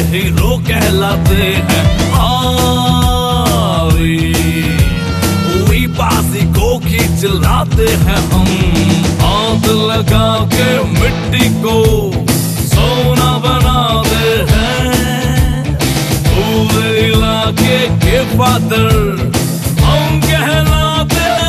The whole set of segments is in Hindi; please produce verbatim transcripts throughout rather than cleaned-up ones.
हीरो कहलाते हैं। हारी हुई बाजी को खींच लाते हैं हम, हाथ लगा के मिट्टी को सोना बनाते हैं। पूरे इलाके के फादर हम कहलाते हैं।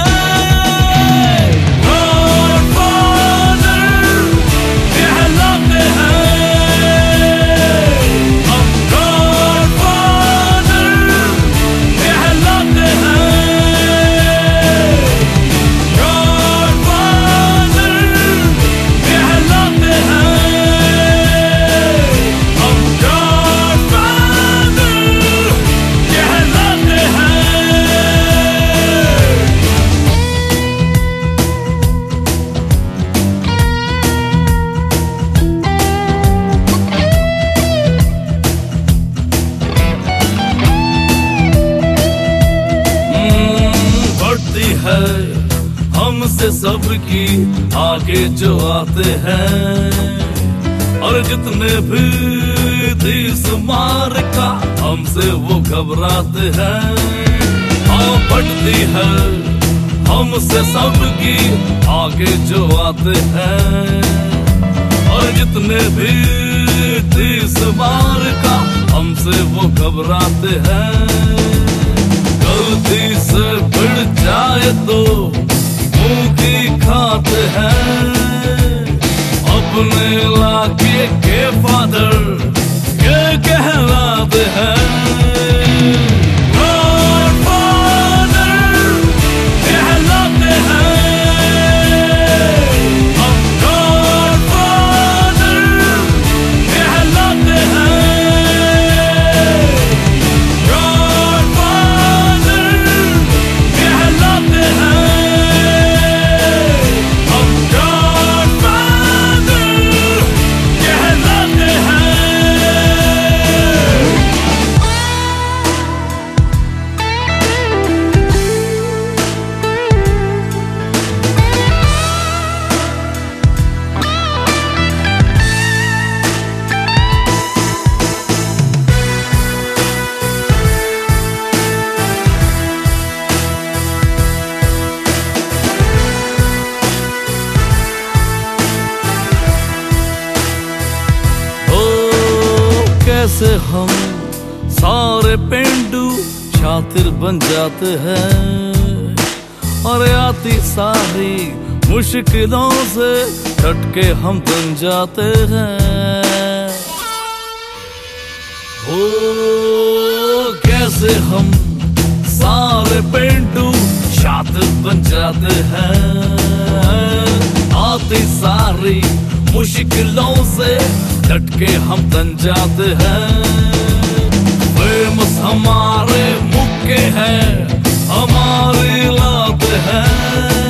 हमसे सबकी आगे जो आते हैं, और जितने भी तीस मार का हमसे वो घबराते हैं। हाँ बढ़ती है हमसे सबकी आगे जो आते हैं, और जितने भी तीस मार का हमसे वो घबराते हैं। गलती से भिड़ जाए तो मुंह की खाते हैं, अपने इलाके के फादर ये कहलाते हैं। कैसे हम सारे पेंडू शातिर बन जाते हैं, और आती सारी मुश्किलों से डट के हम बन जाते हैं। ओ कैसे हम सारे पेंडू शातिर बन जाते हैं, आती सारी मुश्किलों से डट के हम बन जाते हैं। फेमस हमारे मुक्के हैं, हमारी लाते हैं।